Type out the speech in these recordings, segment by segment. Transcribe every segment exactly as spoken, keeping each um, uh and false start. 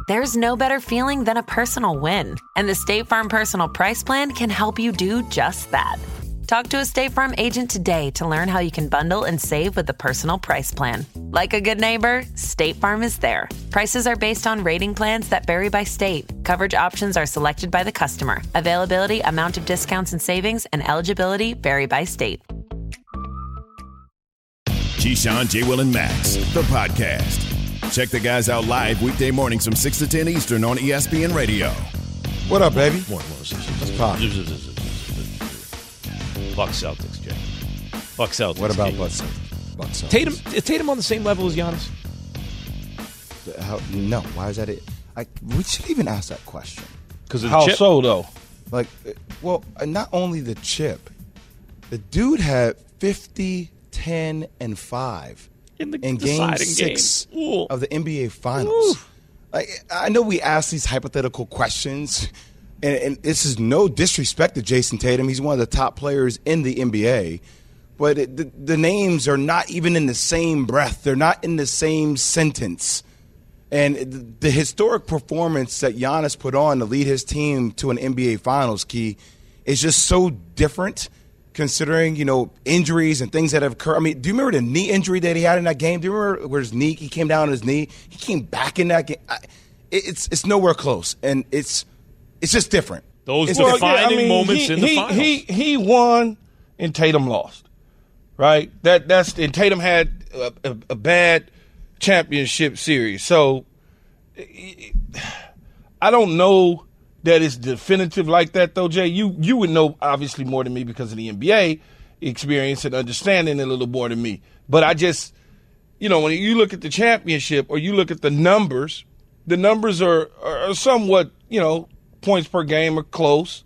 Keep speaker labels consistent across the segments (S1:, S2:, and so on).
S1: There's no better feeling than a personal win. And the State Farm Personal Price Plan can help you do just that. Talk to a State Farm agent today to learn how you can bundle and save with the Personal Price Plan. Like a good neighbor, State Farm is there. Prices are based on rating plans that vary by state. Coverage options are selected by the customer. Availability, amount of discounts and savings, and eligibility vary by state.
S2: Keyshawn, J. Will, and Max, the podcast. Check the guys out live weekday mornings from six to ten Eastern on E S P N Radio.
S3: What up, baby?
S4: More, more.
S3: Let's pop.
S4: Buck Celtics, Jay. Buck Celtics.
S3: What about Buck Celtics? Buck Celtics.
S4: Tatum, is Tatum on the same level as Giannis?
S3: How, no. Why is that it? I, we should even ask that question.
S4: Because of
S5: How
S4: the chip?
S5: so, though?
S3: Like, well, not only the chip. The dude had fifty, ten, and five
S4: in, the
S3: in game six
S4: game.
S3: of the N B A Finals.
S4: Ooh.
S3: Like, I know we ask these hypothetical questions, and, and this is no disrespect to Jason Tatum. He's one of the top players in the N B A. But it, the, the names are not even in the same breath. They're not in the same sentence. And the, the historic performance that Giannis put on to lead his team to an N B A Finals, Key, is just so different considering, you know, injuries and things that have occurred. I mean, do you remember the knee injury that he had in that game? Do you remember where his knee, he came down on his knee? He came back in that game. I, it's it's nowhere close, and it's it's just different.
S4: Those
S3: it's
S4: defining
S5: yeah, I mean,
S4: moments
S5: he,
S4: in the
S5: he,
S4: finals.
S5: He, he won and Tatum lost, right? That that's and Tatum had a, a, a bad championship series. So I don't know that it's definitive like that, though, Jay. You you would know obviously more than me because of the N B A experience and understanding it a little more than me. But I just, you know, when you look at the championship or you look at the numbers, the numbers are, are somewhat, you know, points per game are close.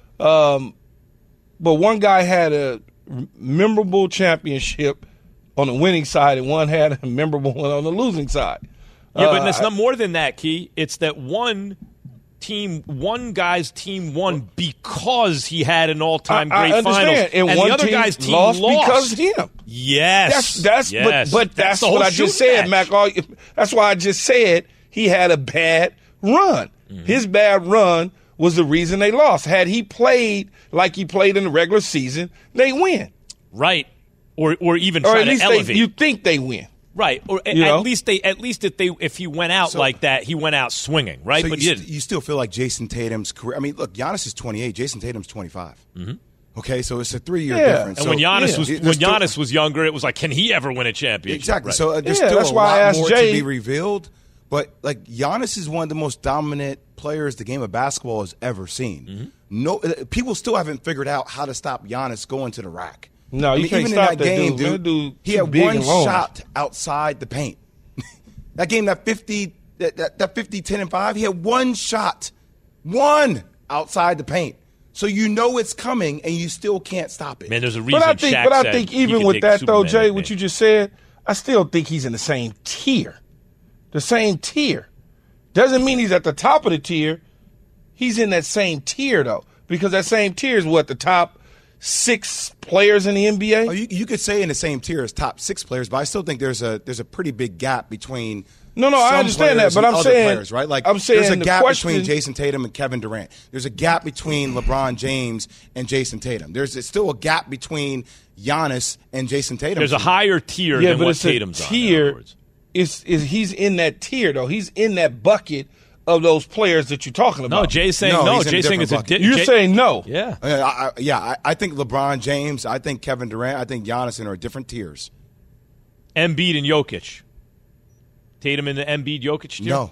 S5: Um, but one guy had a memorable championship on the winning side and one had a memorable one on the losing side.
S4: Yeah, but
S5: uh,
S4: it's not more than that, Key. It's that one team, one guy's team won because he had an all-time
S5: I,
S4: great
S5: I understand.
S4: finals,
S5: and,
S4: and
S5: one
S4: the other
S5: team
S4: guy's team
S5: lost,
S4: lost
S5: because of him.
S4: Yes,
S5: That's that's
S4: yes.
S5: but, but that's,
S4: that's the
S5: what
S4: whole
S5: I just
S4: shooting
S5: said,
S4: match.
S5: Mac. All, that's why I just said he had a bad run. Mm-hmm. His bad run was the reason they lost. Had he played like he played in the regular season, they win.
S4: Right, or or even
S5: Or
S4: try
S5: at least
S4: to elevate.
S5: they, you think they win.
S4: Right, or
S5: You
S4: at
S5: know?
S4: least they at least if they if he went out
S3: So-
S4: like that, he went out swinging, right?
S3: So
S4: but
S3: you,
S4: you
S3: st- you still feel like Jason Tatum's career. I mean, look, Giannis is twenty-eight. Jason Tatum's twenty-five. Mm-hmm. Okay, so it's a three-year
S5: Yeah.
S3: difference.
S4: and
S3: so,
S4: when Giannis
S5: yeah.
S4: was
S3: There's
S4: when
S3: still-
S4: Giannis was younger, it was like, can he ever win a championship?
S3: Exactly.
S4: Right.
S3: So uh, there's
S5: Yeah,
S3: still
S5: that's
S3: a
S5: why I
S3: lot
S5: asked
S3: more
S5: Jay-
S3: to be revealed. But like Giannis is one of the most dominant players the game of basketball has ever seen.
S5: Mm-hmm.
S3: No, uh, people still haven't figured out how to stop Giannis going to the rack.
S5: No,
S3: I
S5: you
S3: mean,
S5: can't
S3: even
S5: stop
S3: in that,
S5: that
S3: game,
S5: dude.
S3: dude.
S5: That dude
S3: he
S5: too
S3: had
S5: big
S3: one
S5: and long.
S3: shot outside the paint. That game, that fifty, that, that, that fifty, ten, and five, he had one shot, one outside the paint. So you know it's coming, and you still can't stop it.
S4: Man, there's a reason.
S5: But I think,
S4: Shaq
S5: but I
S4: said
S5: think
S4: he
S5: even
S4: could
S5: with
S4: take
S5: that though,
S4: Superman
S5: Jay,
S4: nickname.
S5: what you just said, I still think he's in the same tier. The same tier doesn't mean he's at the top of the tier. He's in that same tier though, because that same tier is what the top six players in the N B A.
S3: Oh, you, you could say in the same tier as top six players, but I still think there's a there's a pretty big gap between.
S5: No, no, I
S3: some
S5: understand that,
S3: players
S5: but
S3: and
S5: I'm
S3: other
S5: saying-
S3: players, right? Like
S5: I'm saying
S3: there's a
S5: the
S3: gap
S5: question-
S3: between Jason Tatum and Kevin Durant. There's a gap between LeBron James and Jason Tatum. There's still a gap between Giannis and Jason Tatum.
S4: There's a higher tier
S5: yeah,
S4: than
S5: but
S4: what
S5: it's
S4: Tatum's
S5: a
S4: on. In other
S5: tier.
S4: words.
S5: Is is he's in that tier though? He's in that bucket of those players that you're talking about.
S4: No, Jay's saying
S3: No,
S4: no.
S3: he's in a
S4: Jay's saying it's a.
S3: different
S4: Di-
S5: You're
S4: Jay-
S5: saying no.
S4: yeah.
S3: Uh, I, I, yeah, I, I think LeBron James, I think Kevin Durant, I think Giannis are different tiers.
S4: Embiid and Jokic. Tatum in the Embiid Jokic tier?
S3: No.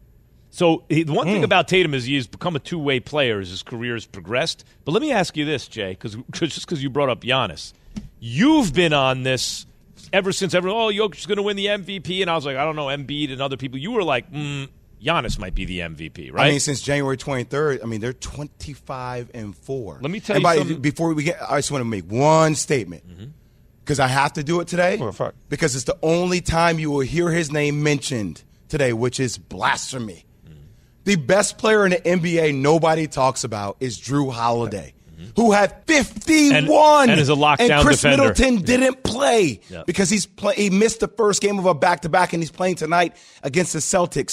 S4: So he, the one
S5: Hmm.
S4: thing about Tatum is he's become a two-way player as his career has progressed. But let me ask you this, Jay, because just because you brought up Giannis. You've been on this ever since everyone, oh, Jokic's going to win the M V P. And I was like, I don't know, Embiid and other people. You were like, mm, Giannis might be the M V P, right?
S3: I mean, since January twenty-third, I mean, they're twenty-five and four.
S4: Let me tell
S3: and
S4: you
S3: by,
S4: something.
S3: Before we get, I just want to make one statement. Because I have to do it today.
S5: Well, fuck.
S3: Because it's the only time you will hear his name mentioned today, which is blasphemy. The best player in the N B A nobody talks about is Drew Holiday, who had fifty-one.
S4: And- and is a lockdown
S3: And Chris
S4: defender.
S3: Middleton didn't play
S4: Yeah.
S3: because he's play, he missed the first game of a back-to-back, and he's playing tonight against the Celtics.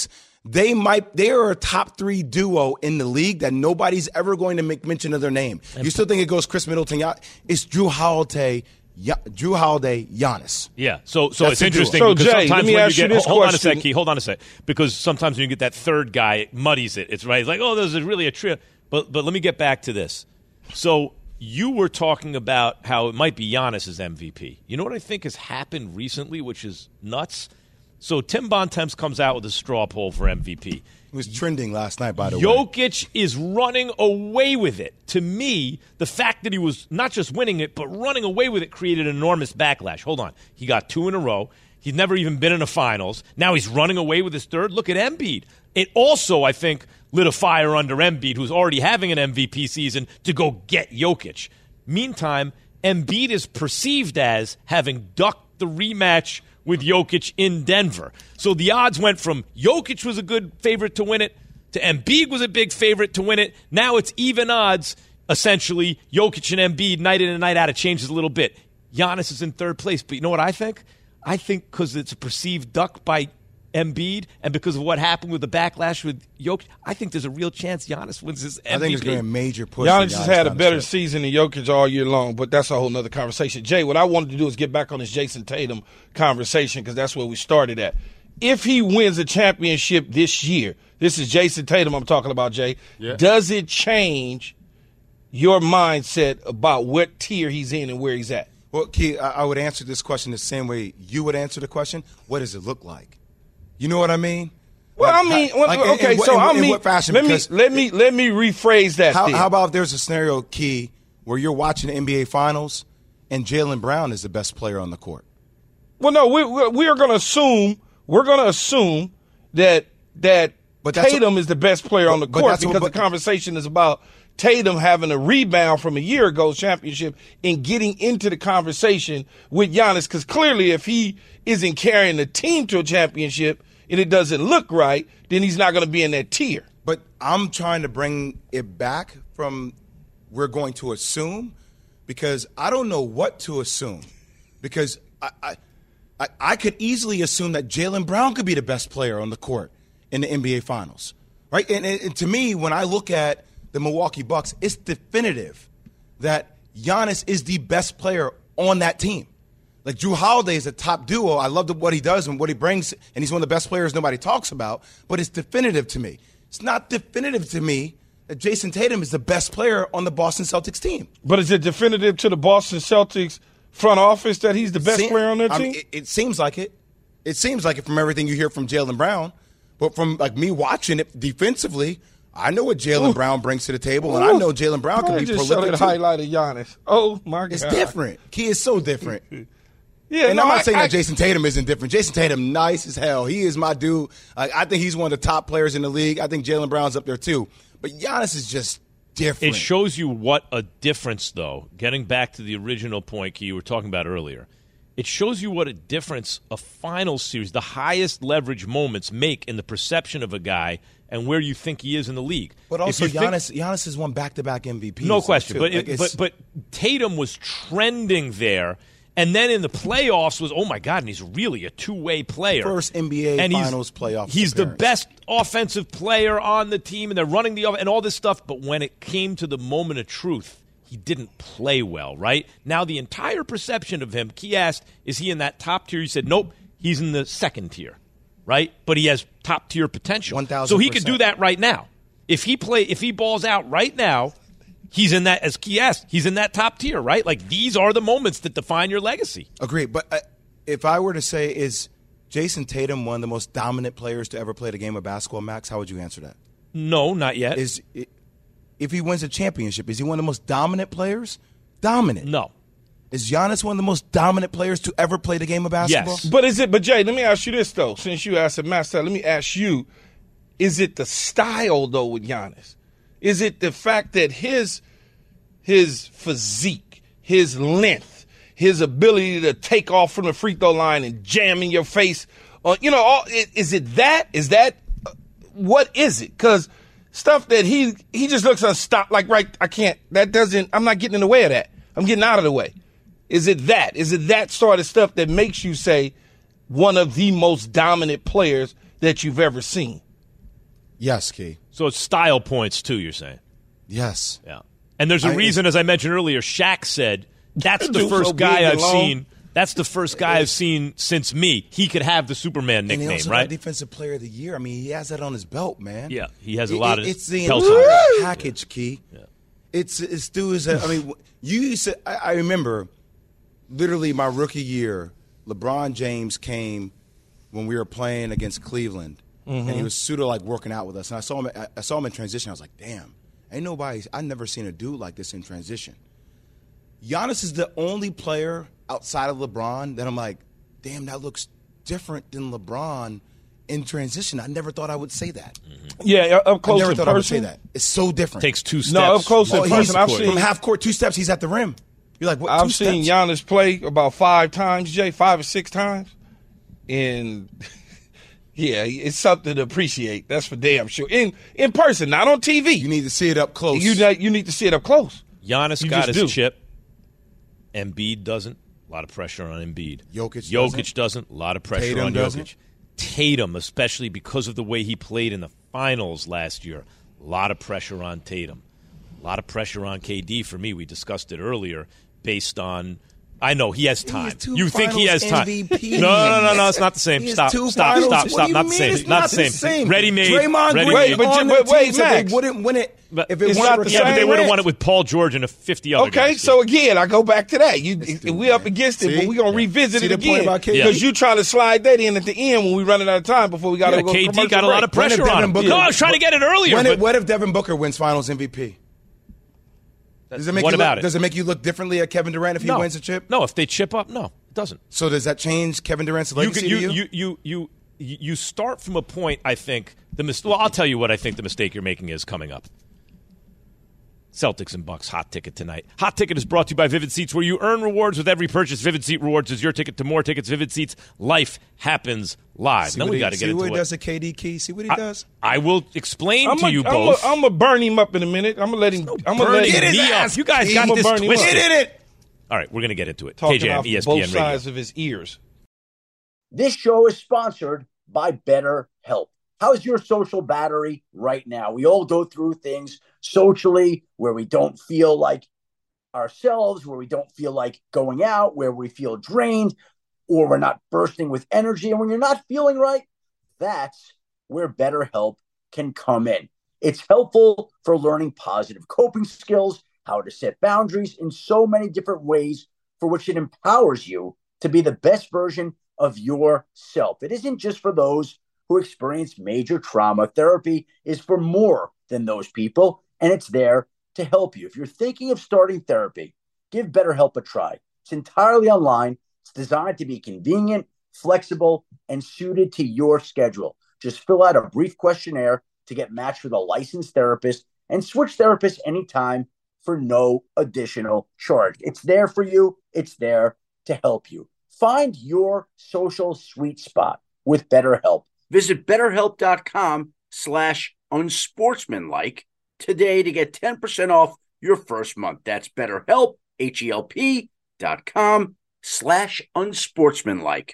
S3: They might. They are a top three duo in the league that nobody's ever going to make mention of their name. You still think it goes Chris Middleton? It's Jrue Holiday, Jrue Holiday, Giannis.
S4: Yeah. So, so it's interesting.
S5: So,
S4: because
S5: Jay,
S4: sometimes
S5: let me
S4: when
S5: ask
S4: you
S5: you
S4: get,
S5: this
S4: hold
S5: question.
S4: on a sec, Key, hold on a sec. Because sometimes when you get that third guy, it muddies it. It's right. It's like, oh, there's really a trio. But, but let me get back to this. So you were talking about how it might be Giannis's M V P. You know what I think has happened recently, which is nuts? So Tim Bontemps comes out with a straw poll for M V P.
S3: It was trending last night, by the
S4: Jokic
S3: way.
S4: Jokic is running away with it. To me, the fact that he was not just winning it, but running away with it created enormous backlash. Hold on. He got two in a row. He's never even been in a finals. Now he's running away with his third. Look at Embiid. It also, I think, lit a fire under Embiid, who's already having an M V P season, to go get Jokic. Meantime, Embiid is perceived as having ducked the rematch with Jokic in Denver. So the odds went from Jokic was a good favorite to win it to Embiid was a big favorite to win it. Now it's even odds, essentially. Jokic and Embiid, night in and night out, it changes a little bit. Giannis is in third place. But you know what I think? I think because it's a perceived duck by Embiid and because of what happened with the backlash with Jokic, I think there's a real chance Giannis wins his M V P.
S3: I think it's going to be a major push.
S5: Giannis has had a better
S3: stretch.
S5: season than Jokic all year long, but that's a whole nother conversation. Jay, what I wanted to do is get back on this Jason Tatum conversation because that's where we started at. If he wins a championship this year, this is Jason Tatum I'm talking about, Jay,
S6: yeah.
S5: does it change your mindset about what tier he's in and where he's at?
S3: Well, Key, I I would answer this question the same way you would answer the question. What does it look like? You know what I mean?
S5: Well,
S3: Like,
S5: I mean,
S3: how-
S5: well,
S3: like, in-
S5: okay,
S3: in what-
S5: so
S3: in,
S5: I
S3: in
S5: mean,
S3: what fashion?
S5: let me
S3: Because
S5: let me let me rephrase that.
S3: how,
S5: then.
S3: how about if there's a scenario, Key, where you're watching the N B A Finals and Jaylen Brown is the best player on the court?
S5: Well, no, we we we are going to assume we're going to assume that that
S3: But that's
S5: Tatum
S3: what-
S5: is the best player on the
S3: but- but
S5: court
S3: that's what-
S5: because
S3: but-
S5: the conversation is about Tatum having a rebound from a year ago's championship and getting into the conversation with Giannis. Because clearly, if he isn't carrying the team to a championship and it doesn't look right, then he's not going to be in that tier.
S3: But I'm trying to bring it back from we're going to assume because I don't know what to assume because I I, I, I could easily assume that Jaylen Brown could be the best player on the court in the N B A Finals, right? And, and, and to me, when I look at the Milwaukee Bucks, it's definitive that Giannis is the best player on that team. Like Jrue Holiday is a top duo. I love the, what he does and what he brings, and he's one of the best players nobody talks about, but it's definitive to me. It's not definitive to me that Jason Tatum is the best player on the Boston Celtics team.
S5: But is it definitive to the Boston Celtics front office that he's the best
S3: Se-
S5: player on their
S3: I
S5: team?
S3: mean, it, it seems like it. It seems like it from everything you hear from Jaylen Brown. But from like me watching it defensively, I know what Jaylen Brown brings to the table, and I know Jaylen Brown can
S5: Why
S3: be
S5: they just show
S3: prolific
S5: that
S3: too.
S5: highlight of Giannis. Oh my God,
S3: It's different. Key is so different.
S5: Yeah,
S3: And
S5: no,
S3: I'm not
S5: I-
S3: saying
S5: I-
S3: that Jason Tatum isn't different. Jason Tatum, nice as hell. He is my dude. Like, I think he's one of the top players in the league. I think Jaylen Brown's up there too. But Giannis is just different.
S4: It shows you what a difference, though, getting back to the original point Key, you were talking about earlier. It shows you what a difference a final series, the highest leverage moments, make in the perception of a guy and where you think he is in the league.
S3: But
S4: If
S3: also,
S4: you think-
S3: Giannis, Giannis has won back-to-back M V Ps.
S4: no question.
S3: too.
S4: But,
S3: Like,
S4: it,
S3: it's-
S4: but but Tatum was trending there, and then in the playoffs was, oh, my God, and he's really a two-way player.
S3: First N B A
S4: And he's-
S3: Finals playoff
S4: He's the
S3: appearance.
S4: best offensive player on the team, and they're running the off- and all this stuff. But when it came to the moment of truth, he didn't play well, right? Now the entire perception of him, Key asked, is he in that top tier? He said, nope, he's in the second tier, right? But he has top tier potential.
S3: one thousand
S4: So he could do
S3: percent.
S4: that right now. If he play, if he balls out right now, he's in that, as Key asked, he's in that top tier, right? Like these are the moments that define your legacy.
S3: Agreed. But uh, if I were to say, is Jason Tatum one of the most dominant players to ever play the game of basketball, Max, how would you answer that?
S4: No, not yet.
S3: Is if he wins a championship, is he one of the most dominant players? Dominant.
S4: no.
S3: Is Giannis one of the most dominant players to ever play the game of basketball?
S4: Yes.
S5: But is it? But Jay, let me ask you this though. Since you asked it, Master, let me ask you: is it the style though with Giannis? Is it the fact that his his physique, his length, his ability to take off from the free throw line and jam in your face? Uh, you know, all, is it that? Is that uh, what is it? Because stuff that he he just looks unstoppable. Like right, I can't. That doesn't. I'm not getting in the way of that. I'm getting out of the way. Is it that? Is it that sort of stuff that makes you say one of the most dominant players that you've ever seen?
S3: Yes, Key.
S4: So it's style points, too, you're saying?
S3: Yes.
S4: Yeah. And there's a
S3: I,
S4: reason, as I mentioned earlier, Shaq said, that's the
S5: Dude,
S4: first
S5: so
S4: guy I've
S5: long.
S4: seen. That's the first guy I've seen since me. He could have the Superman
S3: and he
S4: nickname,
S3: also
S4: right?
S3: got Defensive Player of the Year. I mean, he has that on his belt, man.
S4: Yeah, he has a
S3: It-
S4: lot
S3: it,
S4: of
S3: It's the
S4: pelts
S3: entire
S4: on.
S3: package, Key.
S4: Yeah.
S3: It's it's Stu is. A, I mean, you used to. I, I remember, literally my rookie year, LeBron James came when we were playing against Cleveland,
S5: Mm-hmm.
S3: and he was pseudo like working out with us. And I saw him. I, I saw him in transition. I was like, damn, ain't nobody. I never seen a dude like this in transition. Giannis is the only player outside of LeBron that I'm like, damn, that looks different than LeBron in transition. I never thought I would say that.
S4: Mm-hmm.
S5: Yeah, up
S3: I
S5: close
S3: never
S5: in
S3: thought
S5: person.
S3: I would say that. It's so different.
S4: Takes two steps.
S5: No, up close in
S3: Oh, he's
S5: person. I've seen
S3: from half court, two steps. He's at the rim. You're like, what?
S5: I've
S3: two
S5: seen
S3: steps?
S5: Giannis play about five times, Jay, five or six times, and yeah, it's something to appreciate. That's for damn sure. In in person, not on T V.
S3: You need to see it up close.
S5: You not- you need to see it up close.
S4: Giannis
S5: You
S4: got
S5: just
S4: his
S5: do.
S4: chip. Embiid doesn't. A lot of pressure on Embiid.
S3: Jokic
S4: Jokic doesn't. A lot of pressure
S3: Tatum
S4: on
S3: doesn't.
S4: Jokic. Tatum, especially because of the way he played in the finals last year. A lot of pressure on Tatum. A lot of pressure on K D for me. We discussed it earlier based on – I know he has time.
S3: has two
S4: You think he has
S3: finals
S4: time.
S3: M V Ps.
S4: No, no, no, no. It's not the same.
S3: He has
S4: Stop,
S3: two
S4: stop,
S3: finals.
S4: stop,
S3: What
S4: stop.
S3: do you
S4: Not the
S3: mean
S4: same.
S3: it's
S4: Not
S3: not
S4: the
S3: the
S4: same.
S3: same?
S4: Ready-made.
S3: Draymond
S4: ready-made.
S3: Green
S5: Wait, but
S3: on
S5: you-
S3: the
S5: but wait,
S3: team said
S5: Max.
S3: they wouldn't win it
S4: But
S3: if it
S5: it's
S3: weren't
S5: not
S3: for
S5: the
S4: Yeah, but
S5: same
S4: they would have
S5: rent.
S4: won it with Paul George and a fifty other
S5: Okay,
S4: guys.
S5: so again, I go back to that. You,
S3: dude,
S5: we up
S3: man.
S5: against it,
S3: See?
S5: but we're gonna
S3: Yeah.
S5: revisit
S3: See
S5: it
S3: the point
S5: again
S3: about K D?
S5: because you trying to slide that in at the end when we running out of time before we got to
S4: Yeah,
S5: go.
S4: K D
S5: commercial
S4: got a lot of
S5: break.
S4: pressure
S3: When if
S4: on
S3: Devin
S4: him.
S3: Booker-
S4: No, I was trying to get it earlier.
S3: When
S4: but
S3: it, what if Devin Booker wins Finals M V P? Does it make
S4: what
S3: you
S4: about
S3: look,
S4: it?
S3: Does it make you look differently at Kevin Durant if he
S4: no.
S3: wins a chip?
S4: No, if they chip up, no, it doesn't.
S3: So does that change Kevin Durant's
S4: You,
S3: legacy
S4: can, you,
S3: to you?
S4: you, you, you, you start from a point, I think, the mis- well, I'll tell you what I think the mistake you're making is coming up. Celtics and Bucks hot ticket tonight. Hot ticket is brought to you by Vivid Seats, where you earn rewards with every purchase. Vivid Seat Rewards is your ticket to more tickets. Vivid Seats, life happens live.
S3: See
S4: Then
S3: what
S4: we
S3: he-
S4: got to get
S3: see
S4: into
S3: what he
S4: it.
S3: does to K D Key. See what he
S4: I,
S3: does.
S4: I will explain
S5: I'm
S4: to you
S5: I'm
S4: both.
S5: I'm gonna burn him up in a minute. I'm gonna let him. I'm gonna let
S4: burning
S5: him.
S3: Get his
S4: me
S3: ass,
S4: up. You guys
S3: Key.
S4: got
S5: I'ma
S4: this
S5: burn him up.
S4: twisted.
S3: Get in it.
S4: All right, we're going to get into it.
S5: Talking
S4: K J M,
S5: off
S4: E S P
S5: both
S4: N Radio.
S5: sides of his ears.
S6: This show is sponsored by BetterHelp. How's your social battery right now? We all go through things socially where we don't feel like ourselves, where we don't feel like going out, where we feel drained, or we're not bursting with energy. And when you're not feeling right, that's where BetterHelp can come in. It's helpful for learning positive coping skills, how to set boundaries in so many different ways for which it empowers you to be the best version of yourself. It isn't just for those who experience major trauma. Therapy is for more than those people, and it's there to help you. If you're thinking of starting therapy, give BetterHelp a try. It's entirely online. It's designed to be convenient, flexible, and suited to your schedule. Just fill out a brief questionnaire to get matched with a licensed therapist and switch therapists anytime for no additional charge. It's there for you. It's there to help you. Find your social sweet spot with BetterHelp. Visit betterhelp.com slash unsportsmanlike today to get ten percent off your first month. That's BetterHelp, H-E-L-P dot com slash unsportsmanlike.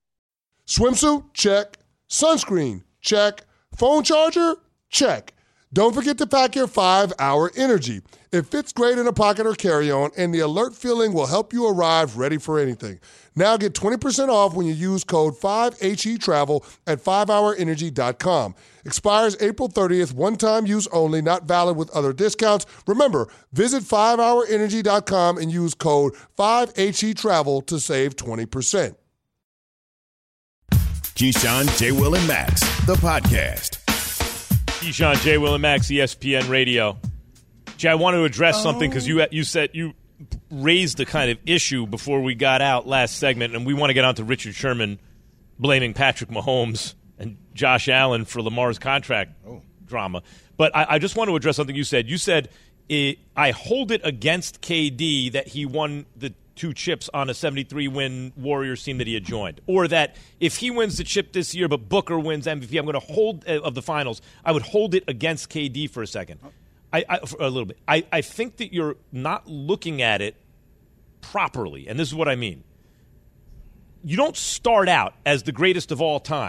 S7: Swimsuit? Check. Sunscreen? Check. Phone charger? Check. Don't forget to pack your five hour Energy. It fits great in a pocket or carry-on, and the alert feeling will help you arrive ready for anything. Now get twenty percent off when you use code five H E Travel at five hour energy dot com. Expires April thirtieth, one-time use only, not valid with other discounts. Remember, visit five hour energy dot com and use code five H E Travel to save twenty percent.
S2: Keyshawn, J. Will, and Max, the podcast.
S4: Keyshawn, J. Will, and Max, E S P N Radio. Jay, I want to address something because you you said you raised a kind of issue before we got out last segment, and we want to get on to Richard Sherman blaming Patrick Mahomes and Josh Allen for Lamar's contract oh. drama. But I, I just want to address something you said. You said, it, I hold it against K D that he won the two chips on a seventy-three win Warriors team that he had joined. Or that if he wins the chip this year but Booker wins M V P, I'm going to hold uh, of the finals, I would hold it against K D for a second. I, I for a little bit. I, I think that you're not looking at it properly, and this is what I mean. You don't start out as the greatest of all time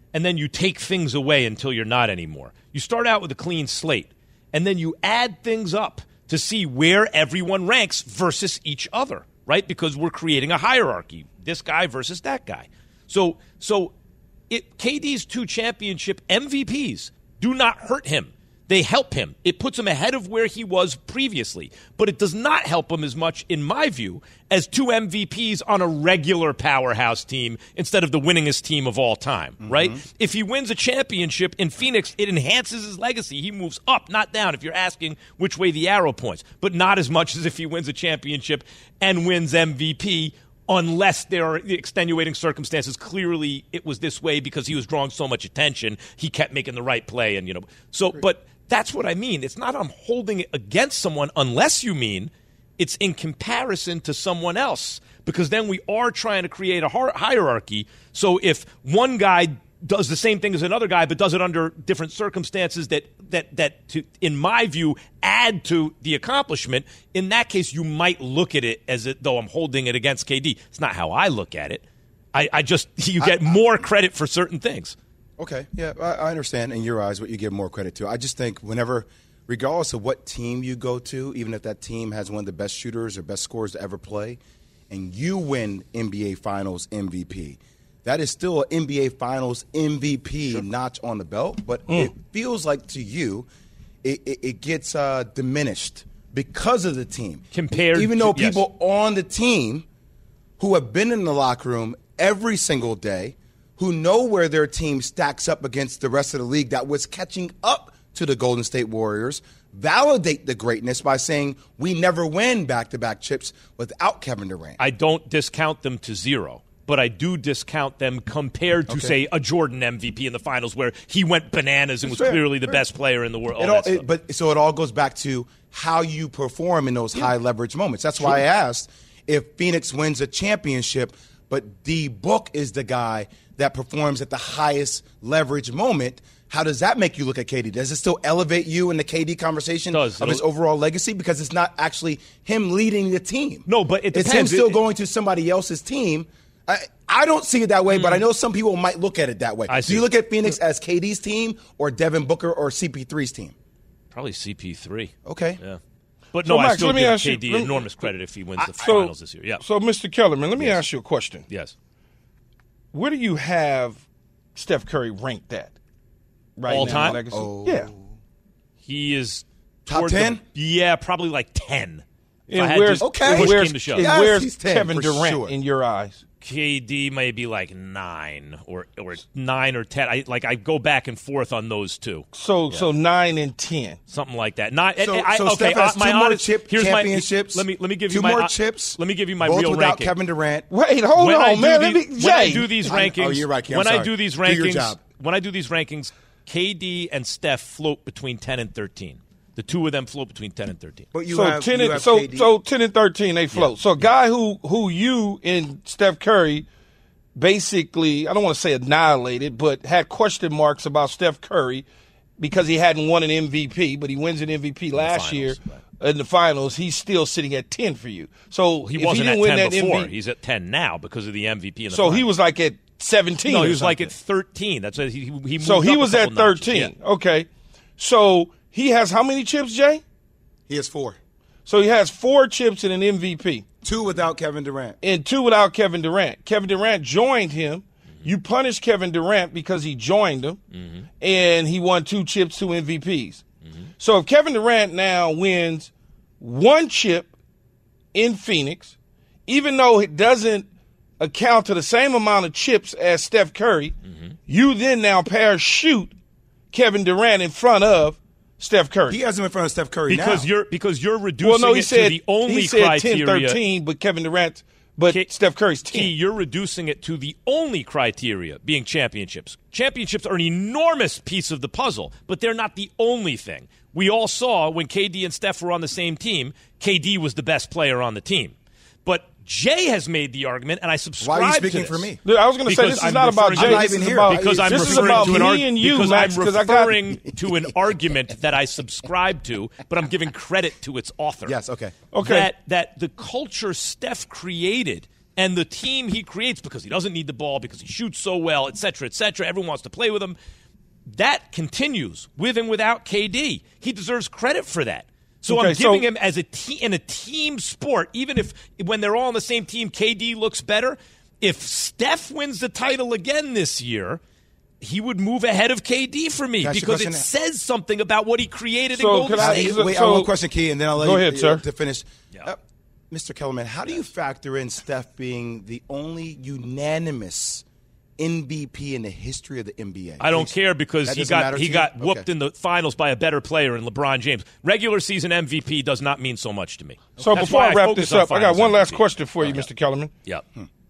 S4: and then you take things away until you're not anymore. You start out with a clean slate, and then you add things up to see where everyone ranks versus each other, right? Because we're creating a hierarchy, this guy versus that guy. So, so it, K D's two championship M V Ps do not hurt him. They help him. It puts him ahead of where he was previously. But it does not help him as much, in my view, as two M V Ps on a regular powerhouse team instead of the winningest team of all time, mm-hmm. right? If he wins a championship in Phoenix, it enhances his legacy. He moves up, not down, if you're asking which way the arrow points. But not as much as if he wins a championship and wins M V P, unless there are extenuating circumstances. Clearly, it was this way because he was drawing so much attention. He kept making the right play, and you know. So, but that's what I mean. It's not I'm holding it against someone, unless you mean it's in comparison to someone else, because then we are trying to create a hierarchy. So if one guy does the same thing as another guy, but does it under different circumstances that that that, to, in my view, add to the accomplishment, in that case, you might look at it as it, though I'm holding it against K D. It's not how I look at it. I, I just you get I, I, more credit for certain things.
S3: Okay, yeah, I, I understand in your eyes what you give more credit to. I just think whenever, regardless of what team you go to, even if that team has one of the best shooters or best scorers to ever play, and you win N B A Finals M V P, that is still an N B A Finals M V P sure. notch on the belt, but mm. it feels like to you it, it, it gets uh, diminished because of the team.
S4: Compared
S3: Even though
S4: to,
S3: people
S4: yes.
S3: on the team who have been in the locker room every single day, who know where their team stacks up against the rest of the league that was catching up to the Golden State Warriors, validate the greatness by saying we never win back-to-back chips without Kevin Durant.
S4: I don't discount them to zero, but I do discount them compared to, okay. say, a Jordan M V P in the finals where he went bananas and was fair, clearly the fair. best player in the world.
S3: It all, it, but so it all goes back to how you perform in those yeah. high-leverage moments. That's why sure. I asked if Phoenix wins a championship, but D Book is the guy that performs at the highest leverage moment. How does that make you look at K D? Does it still elevate you in the K D conversation
S4: does.
S3: of his overall legacy? Because it's not actually him leading the team.
S4: No, but it depends.
S3: It's him still it, going to somebody else's team. I, I don't see it that way, mm. but I know some people might look at it that way.
S4: I
S3: Do
S4: see.
S3: you look at Phoenix as K D's team or Devin Booker or C P three's team?
S4: Probably C P three.
S3: Okay.
S4: Yeah. But
S5: so
S4: no,
S5: Max,
S4: I still
S5: let me
S4: give
S5: ask
S4: K D
S5: you,
S4: enormous credit if he wins the
S5: I, so,
S4: finals this year. Yeah.
S5: So, Mister Kellerman, let me
S4: yes.
S5: ask you a question.
S4: Yes.
S5: Where do you have Steph Curry ranked at? Right
S4: all
S5: now,
S4: time?
S5: Legacy?
S3: Oh.
S5: Yeah.
S4: He is
S3: top ten?
S4: Yeah, probably like ten.
S5: And where's,
S3: okay.
S5: and where's,
S4: to
S5: and
S3: yes,
S5: where's
S3: he's ten,
S5: Kevin Durant
S3: sure.
S5: in your eyes?
S4: K D may be like nine or or nine or ten. I like I go back and forth on those two.
S5: So
S4: yeah.
S5: so nine and ten,
S4: something like that. Nine.
S3: So,
S4: I,
S3: so
S4: okay,
S3: Steph has
S4: uh, my
S3: two more
S4: honest,
S3: chip
S4: here's
S3: championships.
S4: My, let me let me give
S3: two
S4: you my
S3: more
S4: uh,
S3: chips.
S4: Let me give you my
S3: both
S4: real
S3: without
S4: ranking.
S3: Kevin Durant.
S5: Wait, hold
S4: when
S5: on, man.
S4: These,
S5: me,
S4: when I
S5: Jay.
S4: do these
S3: I,
S4: rankings,
S3: oh, you're right. Kim,
S4: when
S3: sorry.
S4: I do these
S3: do your
S4: rankings,
S3: job.
S4: when I do these rankings, K D and Steph float between ten and thirteen. The two of them float between ten and thirteen.
S3: But you
S5: so
S3: have,
S5: ten
S3: you
S5: and
S3: have
S5: so
S3: K D.
S5: so ten and thirteen they float.
S4: Yeah.
S5: So a guy who who you and Steph Curry basically, I don't want to say annihilated, but had question marks about Steph Curry because he hadn't won an M V P, but he wins an M V P last
S4: finals,
S5: year
S4: right.
S5: in the finals. He's still sitting at ten for you. So
S4: he
S5: if
S4: wasn't
S5: he didn't
S4: at
S5: win
S4: ten
S5: that
S4: before.
S5: M V P,
S4: He's at ten now because of the M V P in the
S5: so
S4: finals.
S5: he was like at seventeen.
S4: No,
S5: or
S4: he was
S5: something.
S4: like at thirteen. That's what he he moved
S5: So he
S4: up a
S5: was at
S4: couple notches.
S5: thirteen.
S4: Yeah.
S5: Okay. So he has how many chips, Jay?
S3: He has four.
S5: So he has four chips and an M V P.
S3: Two without Kevin Durant.
S5: And two without Kevin Durant. Kevin Durant joined him. Mm-hmm. You punished Kevin Durant because he joined him, mm-hmm. and he won two chips, two M V Ps. Mm-hmm. So if Kevin Durant now wins one chip in Phoenix, even though it doesn't account to the same amount of chips as Steph Curry, mm-hmm. you then now parachute Kevin Durant in front of Steph Curry.
S3: He has him in front of Steph Curry
S4: because
S3: now.
S4: you're because you're reducing
S5: well, no, he
S4: it
S5: said,
S4: to the only
S5: he said
S4: criteria.
S5: ten thirteen, but Kevin Durant, but
S4: K-
S5: Steph Curry's ten.
S4: Key, you're reducing it to the only criteria being championships. Championships are an enormous piece of the puzzle, but they're not the only thing. We all saw when K D and Steph were on the same team, K D was the best player on the team. But Jay has made the argument, and I subscribe
S3: Why are you
S4: to
S3: speaking
S4: this.
S3: for me?
S5: I was going to say this is
S4: I'm
S5: not about
S4: referring-
S5: Jay.
S3: I'm not
S5: This
S3: even
S5: is
S3: here.
S5: about
S4: because I'm
S5: this is
S4: referring
S5: about
S4: to an
S5: me
S4: argument
S5: and you,
S4: because
S5: Max.
S4: I'm
S5: Because I got
S4: referring to an argument that I subscribe to, but I'm giving credit to its author.
S3: Yes, okay.
S5: Okay.
S4: That that the culture Steph created and the team he creates because he doesn't need the ball, because he shoots so well, et cetera, et cetera. Everyone wants to play with him. That continues with and without K D. He deserves credit for that. So
S5: okay,
S4: I'm giving
S5: so,
S4: him as a te- in a team sport, even if when they're all on the same team, K D looks better. If Steph wins the title again this year, he would move ahead of K D for me because it says something about what he created
S5: so
S4: in Golden
S5: I,
S4: State.
S3: I, wait,
S5: so,
S3: I have one question, Key, and then I'll let
S5: go
S3: you
S5: ahead,
S3: uh,
S5: sir.
S3: to finish.
S4: Yeah.
S3: Uh, Mister Kellerman, how do you factor in Steph being the only unanimous M V P in the history of the N B A?
S4: I don't care because
S3: That
S4: he
S3: doesn't matter
S4: got
S3: to
S4: he
S3: you?
S4: got whooped
S3: Okay.
S4: in the finals by a better player in LeBron James. Regular season M V P does not mean so much to me.
S5: So
S4: That's
S5: before
S4: why
S5: I wrap
S4: focus
S5: this
S4: on
S5: up, I got
S4: finals
S5: one last
S4: M V P.
S5: question for you,
S4: Okay.
S5: Mister Kellerman.
S4: Yep.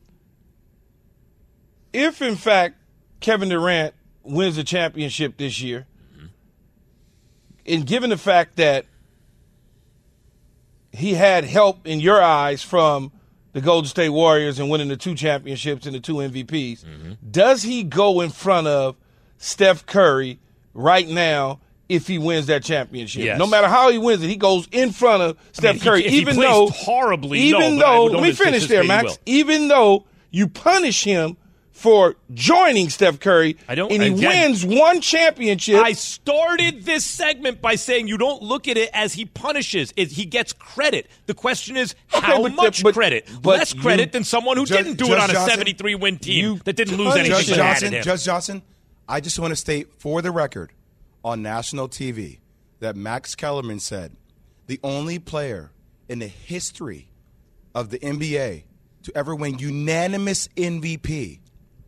S5: If, in fact, Kevin Durant wins the championship this year, mm-hmm. and given the fact that he had help in your eyes from the Golden State Warriors and winning the two championships and the two M V Ps, mm-hmm. does he go in front of Steph Curry right now if he wins that championship?
S4: Yes.
S5: No matter how he wins it, he goes in front of Steph
S4: I mean,
S5: Curry.
S4: He, if he
S5: even
S4: plays
S5: though
S4: horribly,
S5: even
S4: no, but I
S5: though
S4: would
S5: let me
S4: almost
S5: finish there,
S4: anticipate he
S5: Max.
S4: will.
S5: Even though you punish him for joining Steph Curry,
S4: I don't-
S5: and he
S4: again,
S5: wins one championship.
S4: I started this segment by saying you don't look at it as he punishes. It, he gets credit. The question is how
S5: but the-
S4: much
S5: but-
S4: credit?
S5: but
S4: Less
S5: you-
S4: credit than someone who
S3: Judge-
S4: didn't do
S3: Judge
S4: it on a
S3: Johnson,
S4: seventy-three win team
S5: you
S4: that didn't lose
S5: punish
S4: anything
S3: Judge
S4: but added
S3: Johnson,
S4: him.
S3: Judge Johnson, I just want to state for the record on national T V that Max Kellerman said the only player in the history of the N B A to ever win unanimous M V P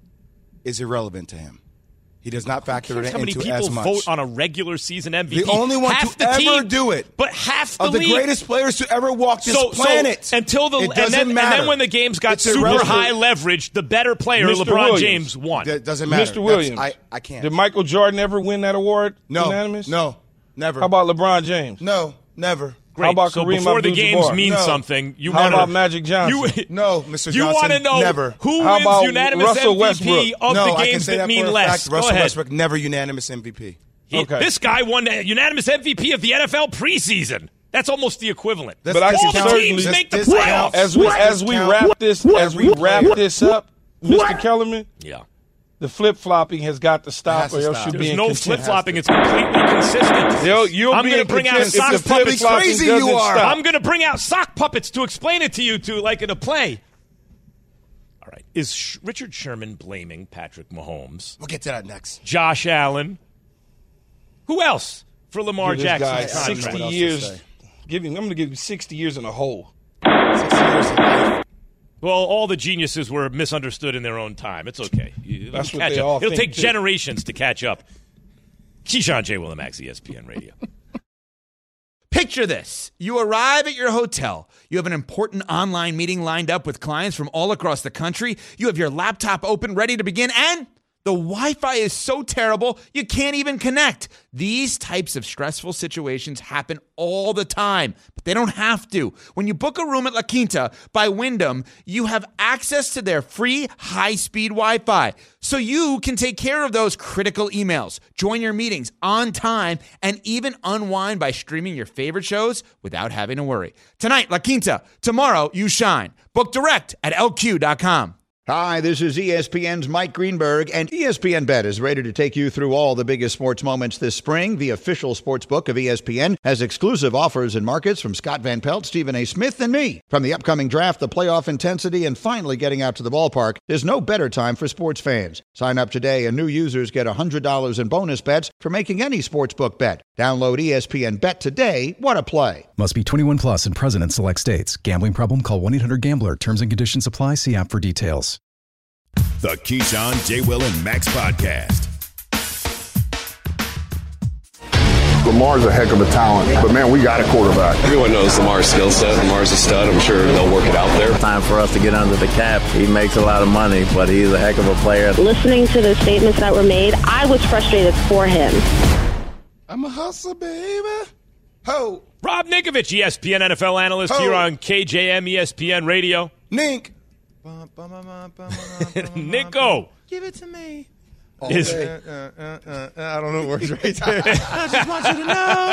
S3: is irrelevant to him. He does not factor it
S4: How many
S3: into
S4: people
S3: as much.
S4: vote on a regular season M V P?
S3: The only one
S4: half
S3: to
S4: the
S3: ever
S4: team,
S3: do it.
S4: But half the
S3: of the
S4: league.
S3: greatest players to ever walk this
S4: so,
S3: planet.
S4: So until the
S3: it
S4: and
S3: doesn't
S4: then,
S3: matter.
S4: and then when the games got
S3: It's
S4: super
S3: irrelevant.
S4: high leverage, the better player,
S5: Mister
S4: LeBron
S5: Williams.
S4: James, won.
S3: That doesn't matter.
S5: Mister Williams,
S3: That's, I, I can't.
S5: Did Michael Jordan ever win that award?
S3: no,
S5: unanimous?
S3: no, never.
S5: How about LeBron James?
S3: No, never.
S4: Great.
S5: How about
S4: so
S5: Kareem
S4: before the
S5: Abdul-Jabbar?
S4: games mean
S3: No.
S4: something, you
S5: How
S4: want
S5: about Magic Johnson?
S4: You,
S3: No, Mister
S4: You
S3: Johnson,
S4: want to know
S3: never.
S4: who
S5: How
S4: wins
S5: about
S4: unanimous
S5: Russell
S4: M V P
S5: Westbrook?
S4: of
S3: no,
S4: the
S3: I can
S4: games
S3: say
S4: that
S3: that
S4: mean
S3: for a
S4: less.
S3: fact.
S4: Go
S3: Russell
S4: ahead.
S3: Westbrook never unanimous M V P.
S4: He-
S5: Okay.
S4: This guy won a unanimous M V P of the N F L preseason. That's almost the equivalent.
S3: This-
S5: But I
S3: this
S5: can
S4: All the
S3: counts-
S5: certainly-
S4: teams
S3: this-
S4: make the
S3: this
S4: playoffs.
S3: counts-
S5: As we
S3: this
S5: as we
S3: count
S5: wrap this as
S3: every
S5: we wrap
S3: player.
S5: this up, Mister Kellerman,
S4: Yeah.
S5: the flip flopping has got to stop,
S3: Has to
S5: or else
S3: stop.
S5: you're
S4: There's
S5: being
S4: no
S5: consistent.
S4: flip flopping. It's completely consistent.
S5: You'll, you'll
S4: I'm
S5: be
S4: going to bring out
S5: inconsistent
S4: sock
S5: if the flip
S4: puppets.
S5: flopping
S3: Crazy you
S5: doesn't
S3: are.
S5: stop.
S4: I'm going to bring out sock puppets to explain it to you two, like in a play. All right. Is Sh- Richard Sherman blaming Patrick Mahomes,
S3: We'll get to that next.
S4: Josh Allen? Who else for Lamar
S5: Give this guy
S4: Jackson's contract?
S5: sixty
S3: What else to
S5: years.
S3: say?
S5: Give him. I'm going to give him sixty years in a hole.
S3: Six years of life.
S4: Well, all the geniuses were misunderstood in their own time. It's okay. You-
S5: That's
S4: you
S5: what
S4: catch
S5: they
S4: up.
S5: all
S4: It'll
S5: think,
S4: take
S5: too.
S4: generations to catch up. Keyshawn J. Willimax, E S P N Radio.
S8: Picture this. You arrive at your hotel. You have an important online meeting lined up with clients from all across the country. You have your laptop open, ready to begin, and the Wi-Fi is so terrible, you can't even connect. These types of stressful situations happen all the time, but they don't have to. When you book a room at La Quinta by Wyndham, you have access to their free high-speed Wi-Fi, so you can take care of those critical emails, join your meetings on time, and even unwind by streaming your favorite shows without having to worry. Tonight, La Quinta. Tomorrow, you shine. Book direct at L Q dot com.
S9: Hi, this is E S P N's Mike Greenberg, and E S P N Bet is ready to take you through all the biggest sports moments this spring. The official sports book of E S P N has exclusive offers and markets from Scott Van Pelt, Stephen A. Smith, and me. From the upcoming draft, the playoff intensity, and finally getting out to the ballpark, there's no better time for sports fans. Sign up today, and new users get one hundred dollars in bonus bets for making any sportsbook bet. Download E S P N Bet today. What a play.
S10: Must be twenty-one plus and present in select states. Gambling problem? Call one eight hundred gambler. Terms and conditions apply. See app for details.
S2: The Keyshawn, J. Will, and Max Podcast.
S11: Lamar's a heck of a talent, but man, we got a quarterback.
S12: Everyone knows Lamar's skill set. Lamar's a stud. I'm sure they'll work it out there.
S13: Time for us to get under the cap. He makes a lot of money, but he's a heck of a player.
S14: Listening to the statements that were made, I was frustrated for him.
S3: I'm a hustler, baby. Ho.
S4: Rob Ninkovich, E S P N N F L analyst
S3: Ho.
S4: here on K J M E S P N Radio.
S3: Nink.
S4: Nico.
S3: Give it to me.
S4: Is,
S15: uh, uh, uh, uh, I don't know what words right there. I just want you to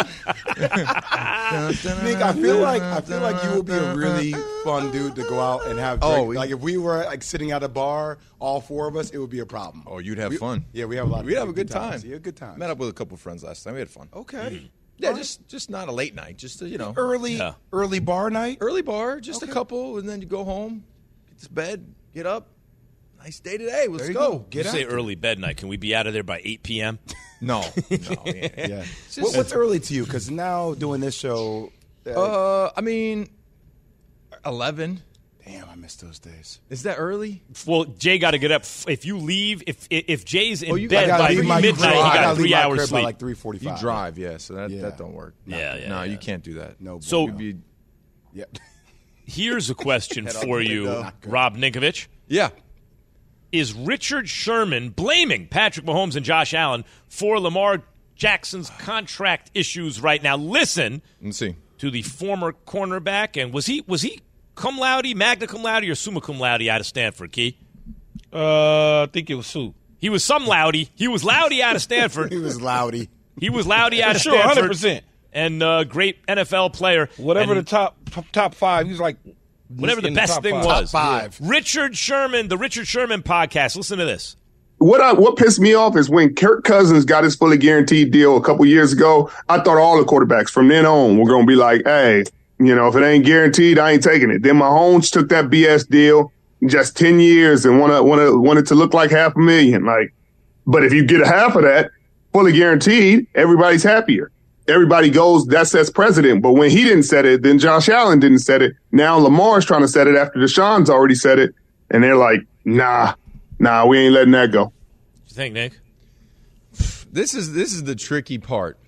S15: know.
S3: Nick, I feel like I feel like you would be a really fun dude to go out and have.
S15: Oh,
S3: drink. Like if we were like sitting at a bar, all four of us, it would be a problem.
S15: Oh, you'd have
S3: we,
S15: fun.
S3: Yeah, we have a lot.
S15: We'd
S3: of
S15: have a good time.
S3: Times. Yeah, good time.
S15: Met up with a couple of friends last time. We had fun.
S3: Okay.
S15: Mm-hmm. Yeah, right. just just not a late night. Just a, you know,
S3: early
S4: yeah.
S3: early bar night.
S15: Early bar, just okay. a couple, and then you go home, get to bed, get up. Nice day today. Let's go.
S3: go. Get
S4: you
S3: out
S4: say
S3: there.
S4: Early bed night. Can we be out of there by eight p.m.?
S15: No. no yeah.
S3: yeah. What, what's early to you? Because now doing this show.
S15: Uh, uh, I mean, eleven.
S3: Damn, I miss those days.
S15: Is that early?
S4: Well, Jay got to get up. If you leave, if if Jay's in
S15: oh, you,
S4: bed by midnight, he got three
S3: my
S4: hours
S3: crib
S4: sleep.
S3: By like three forty-five.
S15: You drive, yeah, so that,
S3: yeah.
S15: that don't work.
S4: No, yeah, yeah.
S15: No,
S4: yeah.
S15: you can't do that.
S3: No.
S4: So,
S15: be,
S3: yeah.
S4: Here's a question for you, Rob Ninkovich.
S15: Yeah.
S4: Is Richard Sherman blaming Patrick Mahomes and Josh Allen for Lamar Jackson's contract issues right now? Listen
S15: Let's see.
S4: to the former cornerback, and was he was he cum laude, magna cum laude, or summa cum laude out of Stanford, Key?
S5: Uh, I think it was Sue.
S4: He was some loudy. He was loudy out of Stanford.
S3: he was loudy.
S4: He was loudy out of
S5: sure,
S4: Stanford.
S5: one hundred percent.
S4: And uh, great N F L player.
S5: Whatever
S4: and
S5: the top top five, he was like
S4: whatever the
S5: in
S4: best
S5: the
S4: thing
S5: five.
S4: was.
S3: Top five.
S4: Yeah. Richard Sherman, the Richard Sherman podcast. Listen to this.
S11: What I, what pissed me off is when Kirk Cousins got his fully guaranteed deal a couple years ago. I thought all the quarterbacks from then on were going to be like, hey, you know, if it ain't guaranteed, I ain't taking it. Then Mahomes took that B S deal, just ten years, and wanted wanted wanted to look like half a million. Like, but if you get a half of that fully guaranteed, everybody's happier. Everybody goes, that sets precedent. But when he didn't set it, then Josh Allen didn't set it. Now Lamar's trying to set it after Deshaun's already said it. And they're like, nah, nah, we ain't letting that go.
S4: What you think, Nick?
S15: This is this is the tricky part.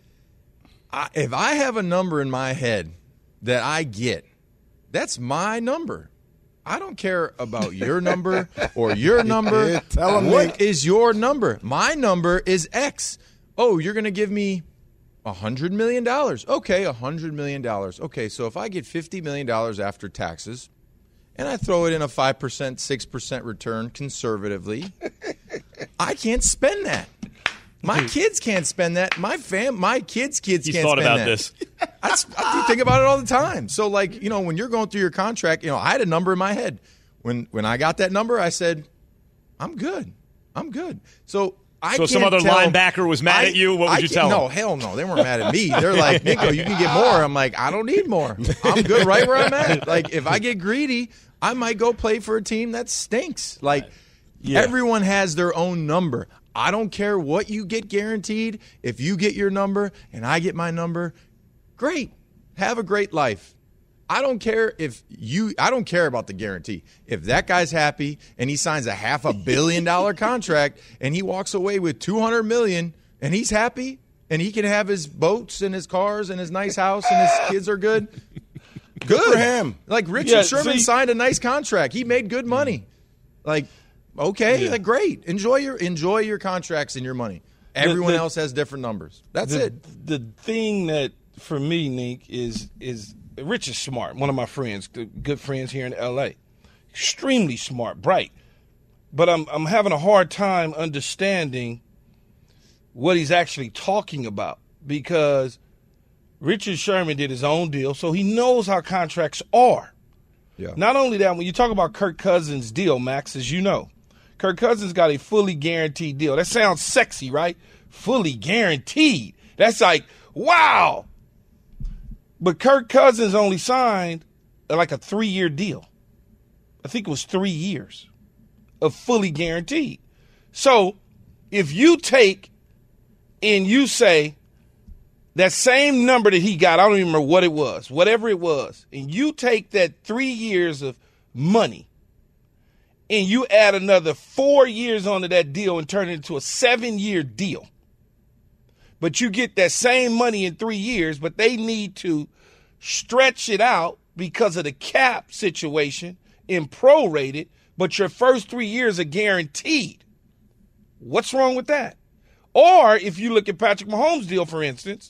S15: I, if I have a number in my head that I get, that's my number. I don't care about your number or your number.
S3: Yeah, tell 'em,
S15: what
S3: Nick.
S15: is your number? My number is X. Oh, you're going to give me one hundred million dollars. Okay, one hundred million dollars. Okay, so if I get fifty million dollars after taxes and I throw it in a five percent, six percent return conservatively, I can't spend that. My kids can't spend that. My fam, my kids' kids
S4: He's
S15: can't
S4: thought
S15: spend
S4: about
S15: that.
S4: this.
S15: I, I think about it all the time. So, like, you know, when you're going through your contract, you know, I had a number in my head. When when I got that number, I said, I'm good. I'm good. So I
S4: So
S15: can't
S4: some other
S15: tell
S4: linebacker was mad
S15: I,
S4: at you? What would
S15: I
S4: you
S15: can't-
S4: tell
S15: No,
S4: him?
S15: hell no. They weren't mad at me. They're like, Nico, you can get more. I'm like, I don't need more. I'm good right where I'm at. Like, if I get greedy, I might go play for a team that stinks. Like,
S5: Yeah.
S15: everyone has their own number. I don't care what you get guaranteed. If you get your number and I get my number, great. Have a great life. I don't care if you – I don't care about the guarantee. If that guy's happy and he signs a half a billion dollar contract and he walks away with two hundred million dollars and he's happy and he can have his boats and his cars and his nice house and his kids are good, good.
S3: for him.
S15: Like Richard
S5: Yeah,
S15: Sherman
S5: see-
S15: signed a nice contract. He made good money. Like – Okay,
S5: Yeah.
S15: like, great. Enjoy your enjoy your contracts and your money. Everyone
S5: the-
S15: else has different numbers. That's
S5: the,
S15: it.
S5: The thing that for me, Nick, is is Rich is smart. One of my friends, good good friends here in L A, extremely smart, bright. But I'm I'm having a hard time understanding what he's actually talking about because Richard Sherman did his own deal, so he knows how contracts are.
S15: Yeah.
S5: Not only that, when you talk about Kirk Cousins' deal, Max, as you know, Kirk Cousins got a fully guaranteed deal. That sounds sexy, right? Fully guaranteed. That's like, wow. But Kirk Cousins only signed like a three-year deal. I think it was three years of fully guaranteed. So if you take and you say that same number that he got, I don't even remember what it was, whatever it was, and you take that three years of money and you add another four years onto that deal and turn it into a seven-year deal. But you get that same money in three years, but they need to stretch it out because of the cap situation and prorate it, but your first three years are guaranteed. What's wrong with that? Or if you look at Patrick Mahomes' deal, for instance,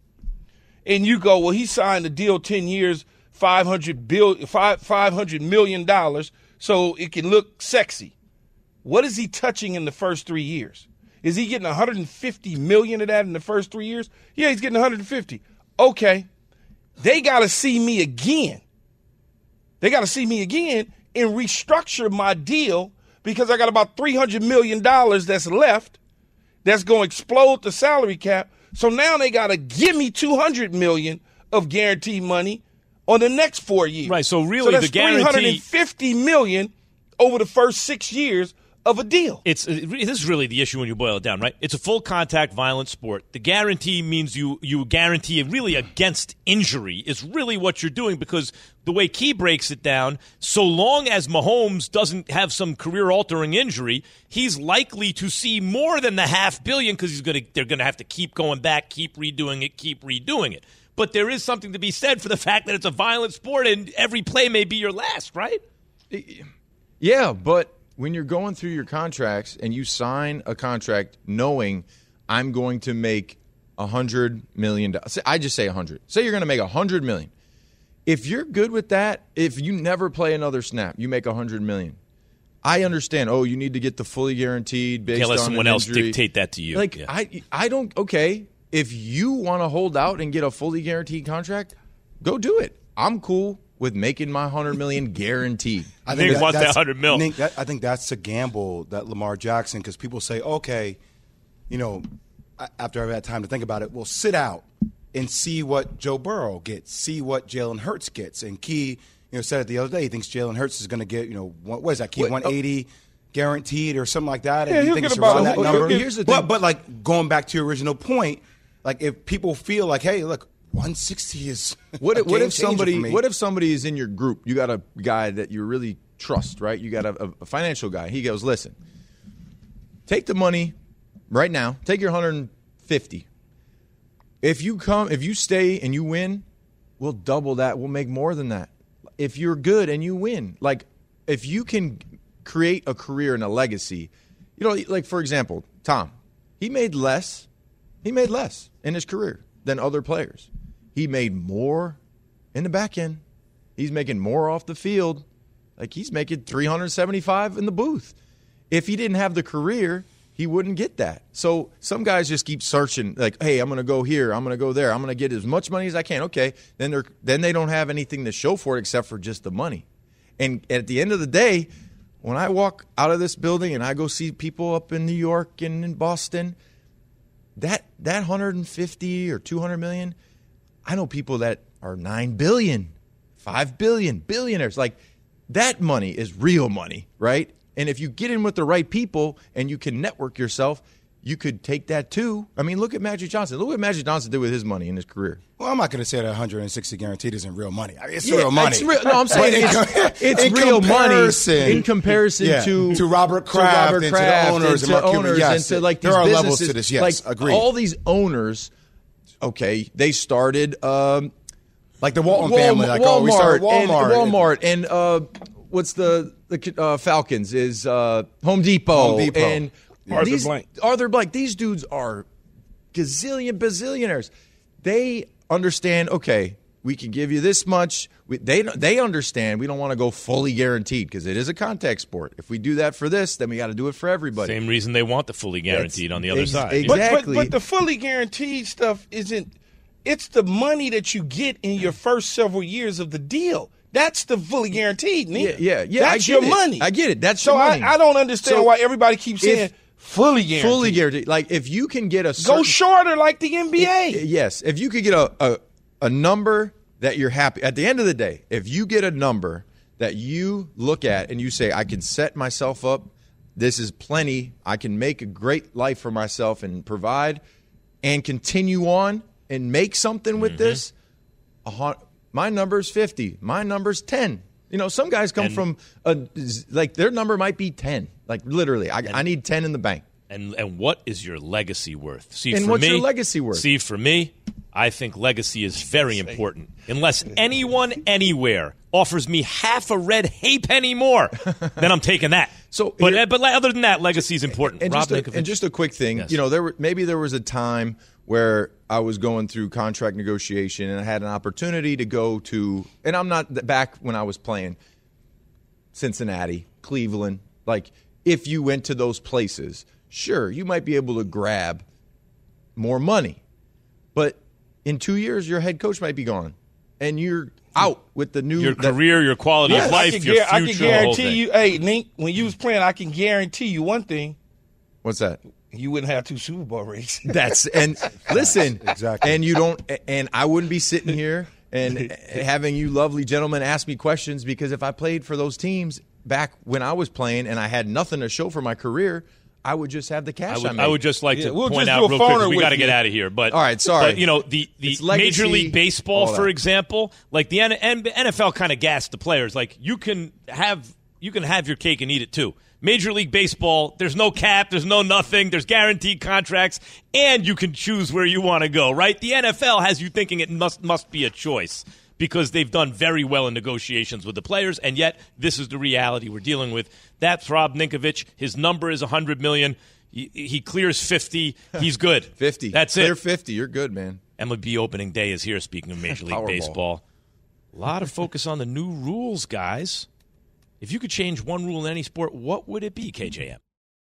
S5: and you go, well, he signed a deal ten years, five hundred billion, five hundred million dollars, so it can look sexy. what is he touching in the first three years? Is he getting one hundred fifty million dollars of that in the first three years? Yeah, he's getting one hundred fifty. Okay. They got to see me again. They got to see me again and restructure my deal because I got about three hundred million dollars that's left that's going to explode the salary cap. So now they got to give me two hundred million dollars of guaranteed money on the next four years.
S4: Right, so really
S5: so that's
S4: the guarantee
S5: three hundred fifty million dollars over the first six years of a deal.
S4: It's uh, this is really the issue when you boil it down, right? It's a full contact violent sport. The guarantee means you you guarantee really against injury is really what you're doing, because the way Key breaks it down, so long as Mahomes doesn't have some career altering injury, he's likely to see more than the half billion because he's going to they're going to have to keep going back, keep redoing it, keep redoing it. But there is something to be said for the fact that it's a violent sport and every play may be your last, right?
S15: Yeah, but when you're going through your contracts and you sign a contract knowing I'm going to make one hundred million dollars, I just say one hundred. Say you're going to make one hundred million dollars. If you're good with that, if you never play another snap, you make one hundred million dollars. I understand, oh, you need to get the fully guaranteed based
S4: Can't let
S15: on
S4: someone
S15: an
S4: else
S15: injury.
S4: dictate that to you.
S15: Like,
S4: yeah.
S15: I, I don't, okay, if you want to hold out and get a fully guaranteed contract, go do it. I'm cool with making my one hundred million dollars guaranteed.
S3: I
S4: think
S3: that,
S4: want that
S3: that's,
S4: one hundred mil.
S3: Nick, that, I think that's a gamble that Lamar Jackson, because people say, okay, you know, after I've had time to think about it, we'll sit out and see what Joe Burrow gets, see what Jalen Hurts gets. And Key, you know, said it the other day, he thinks Jalen Hurts is going to get, you know, what, what is that, Key,
S15: What,
S3: one eighty guaranteed or something like that?
S5: Yeah,
S3: And
S5: he'll
S3: he thinks
S5: get
S3: it's around
S5: about-
S3: that
S5: okay,
S3: number.
S15: here's the
S3: but,
S15: thing.
S3: but, like, going back to your original point, like, if people feel like, hey, look, one sixty is
S15: What
S3: a
S15: if, what
S3: game
S15: if
S3: changer
S15: somebody
S3: for me.
S15: what if somebody is in your group? You got a guy that you really trust, right? You got a, a financial guy. He goes, listen, take the money right now. Take your one hundred fifty. If you come, if you stay and you win, we'll double that. We'll make more than that. If you're good and you win, like if you can create a career and a legacy, you know, like for example, Tom, he made less. He made less in his career than other players. He made more in the back end. He's making more off the field. Like he's making three hundred seventy-five in the booth. If he didn't have the career, he wouldn't get that. So some guys just keep searching, like, hey, I'm going to go here, I'm going to go there, I'm going to get as much money as I can. Okay, then they're then they don't have anything to show for it except for just the money. And at the end of the day, when I walk out of this building and I go see people up in New York and in Boston, that that one hundred fifty or two hundred million, I know people that are nine billion, five billion, billionaires. Like that money is real money, right? And if you get in with the right people and you can network yourself, you could take that too. I mean, look at Magic Johnson. Look what Magic Johnson did with his money in his career.
S3: Well, I'm not going to say that one hundred sixty guaranteed isn't real money. I mean, it's
S15: Yeah,
S3: real money.
S15: it's real- no, I'm saying
S3: But in
S15: it's-
S3: com-
S15: it's
S3: in
S15: real money
S3: comparison-
S15: in comparison
S3: Yeah,
S15: to-
S3: to Robert
S15: to
S3: Kraft,
S15: Robert
S3: and
S15: Kraft,
S3: to the owners
S15: and
S3: and,
S15: to
S3: Mark Cuban.
S15: owners,
S3: Yes,
S15: and to like
S3: there
S15: these
S3: are levels
S15: businesses.
S3: to this. Yes,
S15: like
S3: agreed.
S15: all these owners, okay, they started um,
S3: like the Walton
S15: Wal-
S3: family. Like,
S15: Walmart,
S3: oh, we started
S15: and
S3: Walmart.
S15: Walmart, and uh, what's the the uh, Falcons is uh, Home Depot,
S3: Home Depot.
S15: and
S5: Arthur
S15: these,
S5: Blank.
S15: Arthur Blank. These dudes are gazillion bazillionaires. They understand. Okay, we can give you this much. We, they they understand. We don't want to go fully guaranteed because it is a contact sport. If we do that for this, then we got to do it for everybody.
S4: Same reason they want the fully guaranteed
S15: That's
S4: on the other
S15: ex-
S4: side.
S15: ex-
S5: But,
S15: Exactly.
S5: but but the fully guaranteed stuff isn't. It's the money that you get in your first several years of the deal. That's the fully guaranteed. Nick.
S15: Yeah, yeah, yeah.
S5: That's
S15: I
S5: your
S15: get it.
S5: money.
S15: I get it. That's
S5: so
S15: your money.
S5: I, I don't understand
S15: So
S5: why everybody keeps
S15: if-
S5: saying fully guaranteed.
S15: Fully guaranteed. Like if you can get a
S5: Go
S15: certain,
S5: shorter like the N B A.
S15: Yes, if you could get a, a a number that you're happy at the end of the day, if you get a number that you look at and you say, I can set myself up, this is plenty, I can make a great life for myself and provide and continue on and make something with
S4: Mm-hmm.
S15: this, a hun- my number's fifty, my number's ten. You know, some guys come
S4: And-
S15: from a, like their number might be ten. Like literally, I, I need ten in the bank.
S4: And and what is your legacy worth? See,
S15: And
S4: for
S15: what's
S4: me,
S15: your legacy worth?
S4: See, for me, I think legacy is very important. Unless anyone anywhere offers me half a red halfpenny more, then I'm taking that.
S15: So
S4: but
S15: here-
S4: but other than that, legacy is important.
S15: And,
S4: Rob
S15: just, a,
S4: Ninkovich.
S15: and just a quick thing,
S4: Yes.
S15: you know, there were, maybe there was a time where I was going through contract negotiation and I had an opportunity to go to, and I'm not back when I was playing Cincinnati, Cleveland, like if you went to those places, sure, you might be able to grab more money. But in two years, your head coach might be gone, and you're out with the new
S4: your
S15: that,
S4: career, your quality
S5: Yes,
S4: of life,
S5: I can,
S4: your
S5: gar-
S4: future.
S5: I can guarantee
S4: the whole
S5: you, hey, Nink, when you was playing, I can guarantee you one thing.
S15: What's that?
S5: You wouldn't have two Super Bowl rings.
S15: That's and listen,
S3: exactly.
S15: And you don't, and I wouldn't be sitting here and having you lovely gentlemen ask me questions, because if I played for those teams back when I was playing and I had nothing to show for my career, I would just have the cash.
S4: I would,
S15: I, made.
S4: I would just like
S5: Yeah,
S4: to
S5: we'll
S4: point
S5: just
S4: out
S5: do a
S4: real quick, 'cause
S5: phoner
S4: we
S5: with
S4: got to
S5: you.
S4: get out of here. But
S15: all right, sorry.
S4: But, you know, the, the
S15: It's legacy,
S4: Major League Baseball,
S15: all
S4: for
S15: that.
S4: example, like the N F L kind of gassed the players. Like you can have you can have your cake and eat it too. Major League Baseball, there's no cap, there's no nothing, there's guaranteed contracts, and you can choose where you want to go, right? The N F L has you thinking it must must be a choice because they've done very well in negotiations with the players, and yet this is the reality we're dealing with. That's Rob Ninkovich. His number is one hundred million dollars. He, he clears fifty. He's good.
S15: fifty.
S4: That's
S15: Clear
S4: it.
S15: fifty. You're good, man.
S4: M L B opening day is here, speaking of Major League
S15: Powerball.
S4: Baseball. A lot of focus on the new rules, guys. If you could change one rule in any sport, what would it be, K J M?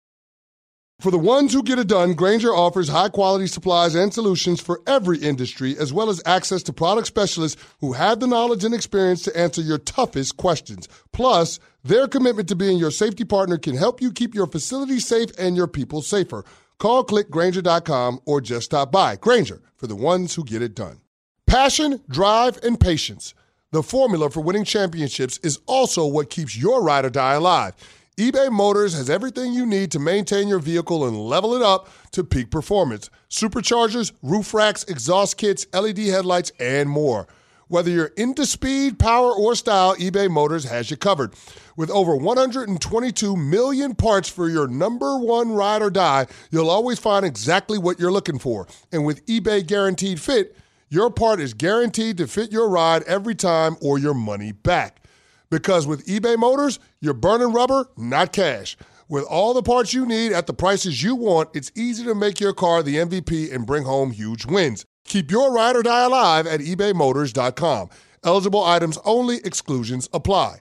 S7: For the ones who get it done, Grainger offers high-quality supplies and solutions for every industry, as well as access to product specialists who have the knowledge and experience to answer your toughest questions. Plus, their commitment to being your safety partner can help you keep your facility safe and your people safer. Call click Grainger dot com or just stop by. Grainger, for the ones who get it done. Passion, drive, and patience. The formula for winning championships is also what keeps your ride or die alive. eBay Motors has everything you need to maintain your vehicle and level it up to peak performance. Superchargers, roof racks, exhaust kits, L E D headlights, and more. Whether you're into speed, power, or style, eBay Motors has you covered. With over one hundred twenty-two million parts for your number one ride or die, you'll always find exactly what you're looking for. And with eBay Guaranteed Fit, your part is guaranteed to fit your ride every time or your money back. Because with eBay Motors, you're burning rubber, not cash. With all the parts you need at the prices you want, it's easy to make your car the M V P and bring home huge wins. Keep your ride or die alive at ebay motors dot com. Eligible items only. Exclusions apply.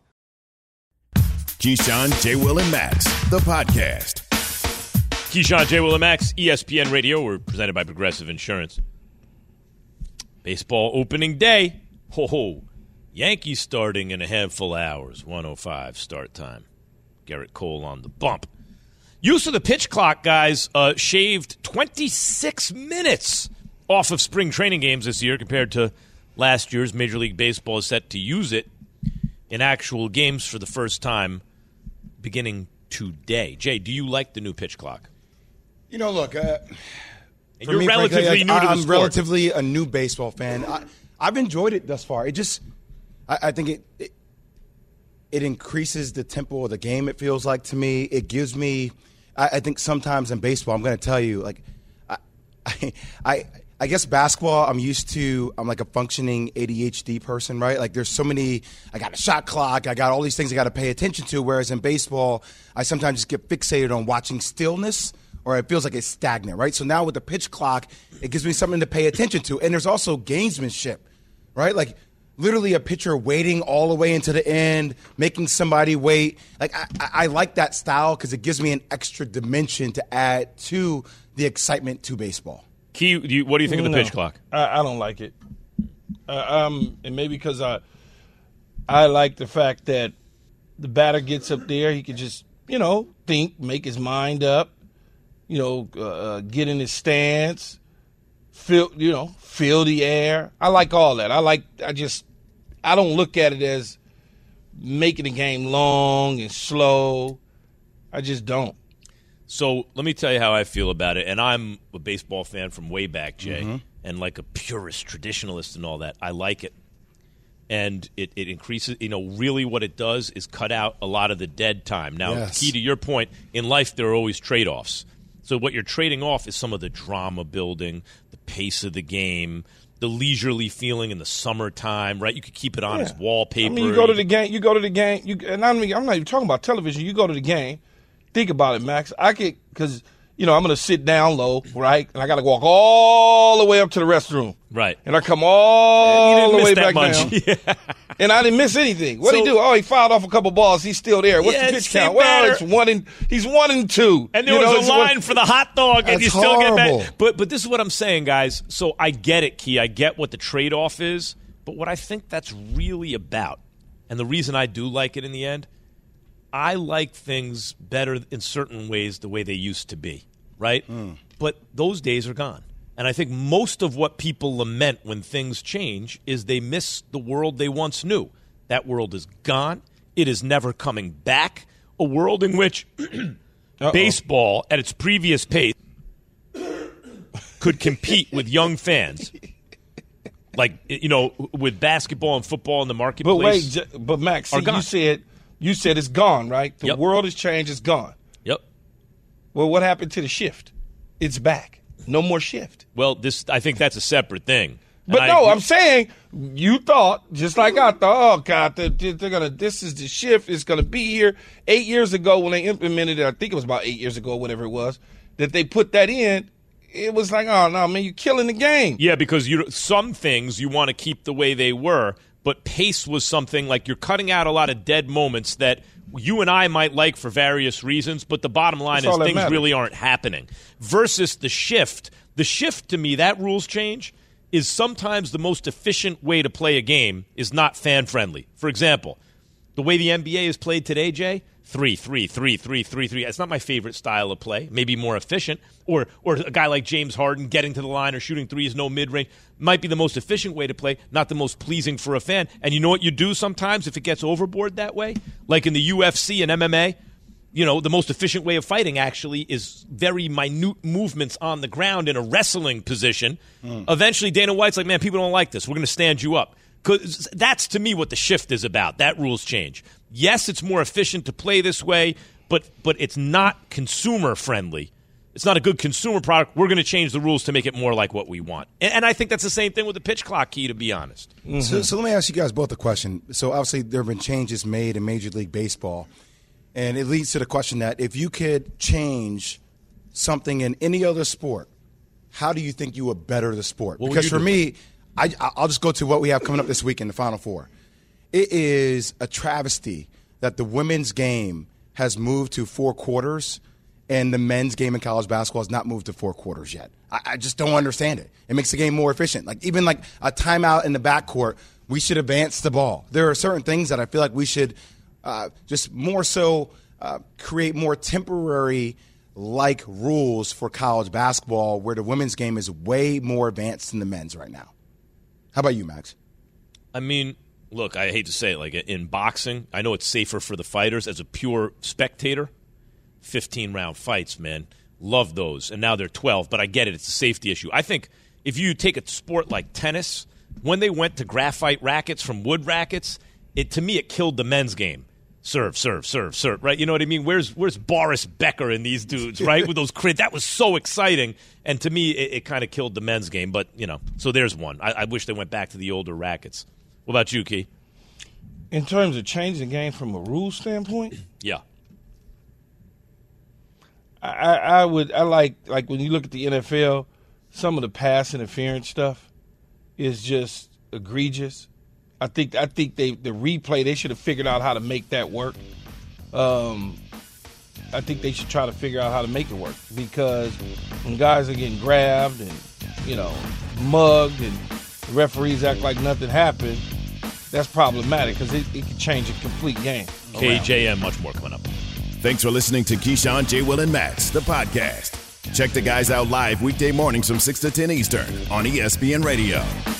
S2: Keyshawn, J. Will, and Max, the podcast.
S4: Keyshawn, J. Will, and Max, E S P N Radio. We're presented by Progressive Insurance. Baseball opening day. Ho ho. Yankees starting in a handful of hours. one oh five start time. Garrett Cole on the bump. Use of the pitch clock, guys, uh, shaved twenty-six minutes off of spring training games this year compared to last year's. Major League Baseball is set to use it in actual games for the first time beginning today. Jay, do you like the new pitch clock?
S3: You know, look, uh,
S4: And
S3: for
S4: you're
S3: me,
S4: relatively
S3: frankly,
S4: new
S3: I,
S4: to the
S3: I'm
S4: sport.
S3: relatively a new baseball fan. I, I've enjoyed it thus far. It just, I, I think it, it it increases the tempo of the game. It feels like to me, it gives me. I, I think sometimes in baseball, I'm going to tell you, like, I, I, I, I guess basketball, I'm used to. I'm like a functioning A D H D person, right? Like, there's so many. I got a shot clock. I got all these things I got to pay attention to. Whereas in baseball, I sometimes just get fixated on watching stillness, or it feels like it's stagnant, right? So now with the pitch clock, it gives me something to pay attention to. And there's also gamesmanship, right? Like literally a pitcher waiting all the way into the end, making somebody wait. Like I, I like that style because it gives me an extra dimension to add to the excitement to baseball.
S4: Key, do you, what do you think of the
S5: No,
S4: pitch clock?
S5: I, I don't like it. Uh, um, and maybe because I, I like the fact that the batter gets up there, he can just, you know, think, make his mind up. You know, uh, get in his stance, feel, you know, feel the air. I like all that. I like, I just, I don't look at it as making the game long and slow. I just don't.
S4: So let me tell you how I feel about it. And I'm a baseball fan from way back, Jay,
S3: Mm-hmm.
S4: and like a purist, traditionalist and all that. I like it. And it, it increases, you know, really what it does is cut out a lot of the dead time. Now,
S3: Yes.
S4: key to your point, in life there are always trade-offs. So what you're trading off is some of the drama building, the pace of the game, the leisurely feeling in the summertime, right? You could keep it on as wallpaper.
S5: I mean, you go to the game. You go to the game. You and I mean, I'm not even talking about television. You go to the game. Think about it, Max. I could because you know, I'm going to sit down low, right? And I got to walk all the way up to the restroom.
S4: Right.
S5: And I come all the way back down.
S4: yeah.
S5: And I didn't miss anything. What
S4: So-
S5: did he do? Oh, he fouled off a couple balls. He's still there. What's
S4: Yeah,
S5: the
S4: it's
S5: pitch count?
S4: same
S5: Well,
S4: matter.
S5: it's one and he's one and two.
S4: And there
S5: You know,
S4: was
S5: it's
S4: a
S5: one-
S4: line for the hot dog, and
S3: That's
S4: you still get
S3: horrible.
S4: back. But but this is what I'm saying, guys. So I get it, Key. I get what the trade-off is. But what I think that's really about, and the reason I do like it in the end, I like things better in certain ways the way they used to be, right?
S3: Mm.
S4: But those days are gone. And I think most of what people lament when things change is they miss the world they once knew. That world is gone. It is never coming back. A world in which baseball, at its previous pace, could compete with young fans. Like, you know, with basketball and football in the
S5: But
S4: marketplace.
S5: wait, J- but Max,
S4: are
S5: see,
S4: gone.
S5: you said you said it's gone, right? The
S4: Yep.
S5: world has changed. It's gone.
S4: Yep.
S5: Well, what happened to the shift? It's back. No more shift.
S4: Well, this I think that's a separate thing.
S5: But
S4: And I
S5: no,
S4: agree-
S5: I'm saying you thought, just like I thought, oh, God, they're, they're going to, this is the shift. It's going to be here. Eight years ago when they implemented it, I think it was about eight years ago, or whatever it was, that they put that in, it was like, oh, no, man, you're killing the game.
S4: Yeah, because you some things you want to keep the way they were, but pace was something like you're cutting out a lot of dead moments that you and I might like for various reasons, but the bottom line
S5: That's
S4: is
S5: all that
S4: things
S5: matters.
S4: really aren't happening. Versus the shift. The shift, to me, that rules change, is sometimes the most efficient way to play a game is not fan-friendly. For example, the way the N B A is played today, Jay, three, three, three, three, three, three. It's not my favorite style of play. Maybe more efficient. Or or a guy like James Harden getting to the line or shooting threes, no mid-range. Might be the most efficient way to play, not the most pleasing for a fan. And you know what you do sometimes if it gets overboard that way? Like in the U F C and M M A, you know, the most efficient way of fighting actually is very minute movements on the ground in a wrestling position.
S3: Mm.
S4: Eventually, Dana White's like, man, people don't like this. We're going to stand you up. Because that's, to me, what the shift is about. That rules change. Yes, it's more efficient to play this way, but but it's not consumer-friendly. It's not a good consumer product. We're going to change the rules to make it more like what we want. And, and I think that's the same thing with the pitch clock, Key, to be honest.
S5: Mm-hmm.
S3: So, so let me ask you guys both a question. So obviously there have been changes made in Major League Baseball, and it leads to the question that if you could change something in any other sport, how do you think you would better the sport?
S4: What would
S3: Because
S4: you
S3: for
S4: do?
S3: me, I, I'll just go to what we have coming up this week in the Final Four. It is a travesty that the women's game has moved to four quarters and the men's game in college basketball has not moved to four quarters yet. I, I just don't understand it. It makes the game more efficient. Like even like a timeout in the backcourt, we should advance the ball. There are certain things that I feel like we should uh, just more so uh, create more temporary like rules for college basketball where the women's game is way more advanced than the men's right now. How about you, Max?
S4: I mean, look, I hate to say it, like in boxing, I know it's safer for the fighters as a pure spectator. fifteen-round fights, man. Love those. And now they're twelve, but I get it. It's a safety issue. I think if you take a sport like tennis, when they went to graphite rackets from wood rackets, it to me it killed the men's game. Serve, serve, serve, serve, right? You know what I mean? Where's where's Boris Becker and these dudes, right? With those crits. That was so exciting. And to me, it, it kind of killed the men's game. But, you know, so there's one. I, I wish they went back to the older rackets. What about you, Key?
S5: In terms of changing the game from a rule standpoint,
S4: Yeah.
S5: I, I I would I like like when you look at the N F L, some of the pass interference stuff is just egregious. I think I think they the replay they should have figured out how to make that work. Um, I think they should try to figure out how to make it work because when guys are getting grabbed and you know mugged and the referees act like nothing happened, that's problematic because it, it can change a complete game.
S4: K J M, much more coming up.
S2: Thanks for listening to Keyshawn, J. Will, and Max, the podcast. Check the guys out live weekday mornings from six to ten Eastern on E S P N Radio.